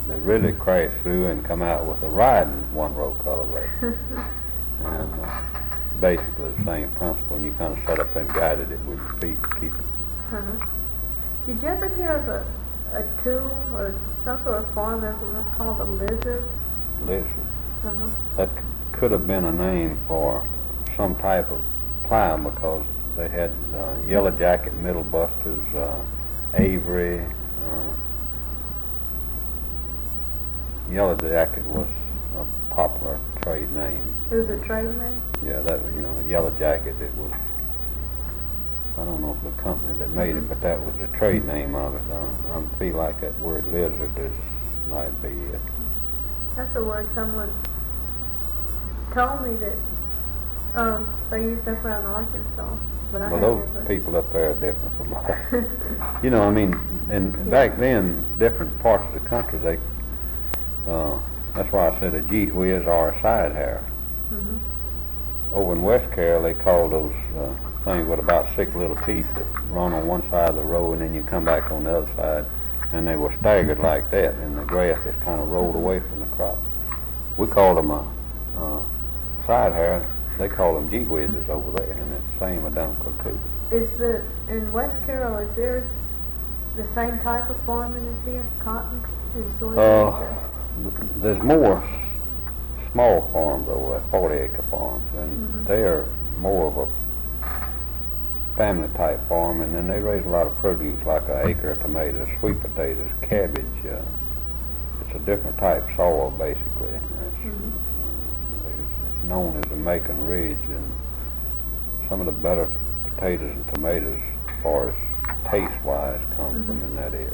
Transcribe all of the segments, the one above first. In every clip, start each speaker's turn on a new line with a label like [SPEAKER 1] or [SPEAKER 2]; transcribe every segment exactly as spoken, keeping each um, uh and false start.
[SPEAKER 1] they really crashed through and come out with a riding one-row cultivator. And uh, basically the same principle, and you kind of set up and guided it with your feet to keep it.
[SPEAKER 2] Uh-huh. Did you ever hear of a, a tool or some sort of farm implement called a lizard?
[SPEAKER 1] Lizard.
[SPEAKER 2] Uh-huh.
[SPEAKER 1] That c- could have been a name for some type of plow, because they had uh, Yellow Jacket, Middle Busters, uh, Avery. Uh, Yellow Jacket was a popular trade name.
[SPEAKER 2] It was a trade name?
[SPEAKER 1] Yeah, that was, you know, Yellow Jacket, it was, I don't know if the company that made it, but that was the trade name of it. Uh, I feel like that word lizard is, might be it.
[SPEAKER 2] That's a word someone told me that um, they used up around Arkansas, but I
[SPEAKER 1] Well,
[SPEAKER 2] haven't
[SPEAKER 1] those
[SPEAKER 2] ever-
[SPEAKER 1] people up there are different from us. You know, I mean, and
[SPEAKER 2] Yeah.
[SPEAKER 1] back then, different parts of the country, they, uh, that's why I said a gee whiz or a side hair.
[SPEAKER 2] Mhm.
[SPEAKER 1] Over in West Carroll, they call those uh, things with about six little teeth that run on one side of the row, and then you come back on the other side, and they were staggered like that, and the grass just kind of rolled away from the crop. We called them a uh, side hair. They call them gee whizzes over there, and it's the same identical too.
[SPEAKER 2] Is the, in West Carroll, is there the same type of farming as here? Cotton and soybeans?
[SPEAKER 1] Uh, there's more s- small farms over there, forty acre farms, and
[SPEAKER 2] Mhm.
[SPEAKER 1] they're more of a family type farm, and then they raise a lot of produce, like an acre of tomatoes, sweet potatoes, cabbage. Uh, it's a different type soil, basically. It's,
[SPEAKER 2] Mhm.
[SPEAKER 1] it's known as the Macon Ridge, and some of the better potatoes and tomatoes, as far as taste-wise, come from
[SPEAKER 2] Mhm.
[SPEAKER 1] in that area.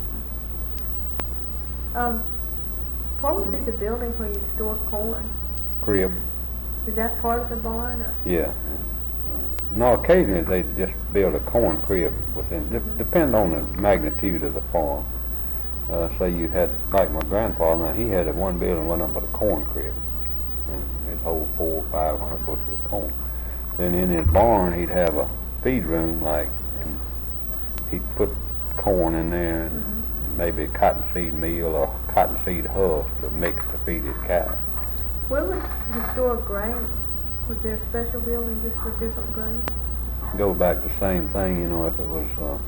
[SPEAKER 2] Um, what would be the building where you store corn?
[SPEAKER 1] Crib.
[SPEAKER 2] Is that part of the barn, or?
[SPEAKER 1] Yeah. Uh, No, occasionally they just build a corn crib within, de-
[SPEAKER 2] Mhm.
[SPEAKER 1] depend on the magnitude of the farm. Uh, say you had, like my grandfather, now he had a one building, one of them but a corn crib. And it'd hold four or five hundred bushels of corn. Then in his barn, he'd have a feed room, like, and he'd put corn in there, and
[SPEAKER 2] Mhm.
[SPEAKER 1] maybe a cottonseed meal or cottonseed husk to mix to feed his cow.
[SPEAKER 2] Where would you store grain? Was there a special building just for different grain?
[SPEAKER 1] Goes back to the same thing, you know, if it was uh,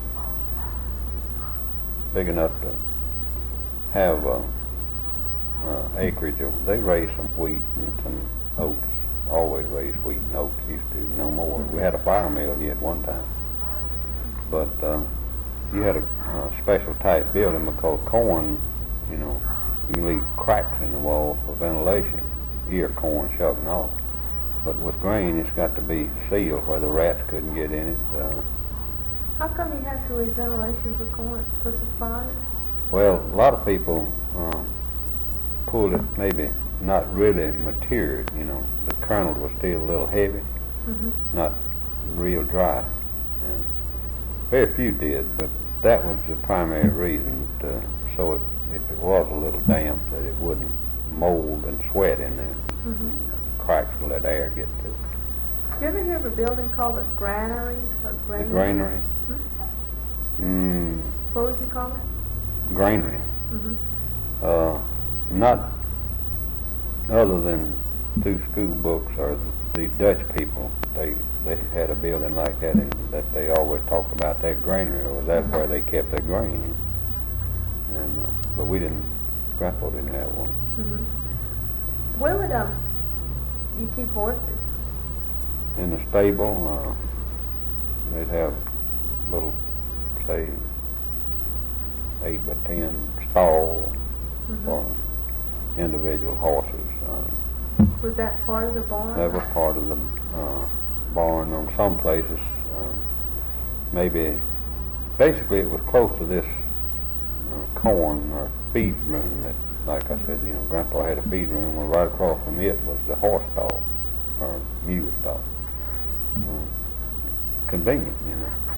[SPEAKER 1] big enough to have uh, uh, acreage, of- they raised some wheat and some oats. Always raised wheat and oats, used to, no more. We had a flour mill here at one time. But uh, you had a uh, special type building, because corn, you know, you can leave cracks in the wall for ventilation, ear corn shucking off. But with grain, it's got to be sealed where the rats couldn't get in it. Uh,
[SPEAKER 2] How come you have to leave ventilation for corn, because of fire?
[SPEAKER 1] well, a lot of people uh, pulled it maybe not really matured, you know. The kernels were still a little heavy,
[SPEAKER 2] Mm-hmm.
[SPEAKER 1] not real dry. And very few did, but that was the primary reason. To, so it, if it was a little damp, that it wouldn't mold and sweat in there.
[SPEAKER 2] Mm-hmm.
[SPEAKER 1] Cracks to let air get to it.
[SPEAKER 2] Did you ever hear of a building called a granary or
[SPEAKER 1] The
[SPEAKER 2] granary?
[SPEAKER 1] granary?
[SPEAKER 2] Hmm?
[SPEAKER 1] Mm,
[SPEAKER 2] What would you call it?
[SPEAKER 1] granary.
[SPEAKER 2] Mm-hmm.
[SPEAKER 1] Uh, not other than through school books or the Dutch people. They they had a building like that, and that they always talked about that granary, or that's where they kept their grain. And uh, but we didn't. Grandpa didn't have one.
[SPEAKER 2] Mm-hmm. Where would um you keep horses?
[SPEAKER 1] In the stable, uh, they'd have little, say, eight by ten stall
[SPEAKER 2] Mm-hmm.
[SPEAKER 1] for individual horses. Uh,
[SPEAKER 2] Was that part of the barn?
[SPEAKER 1] That was part of the uh, barn. On some places, uh, maybe, basically it was close to this uh, corn or feed room that, like I said, you know, Grandpa had a feed room. Well, right across from it was the horse stall or mule stall. Uh, convenient, you know.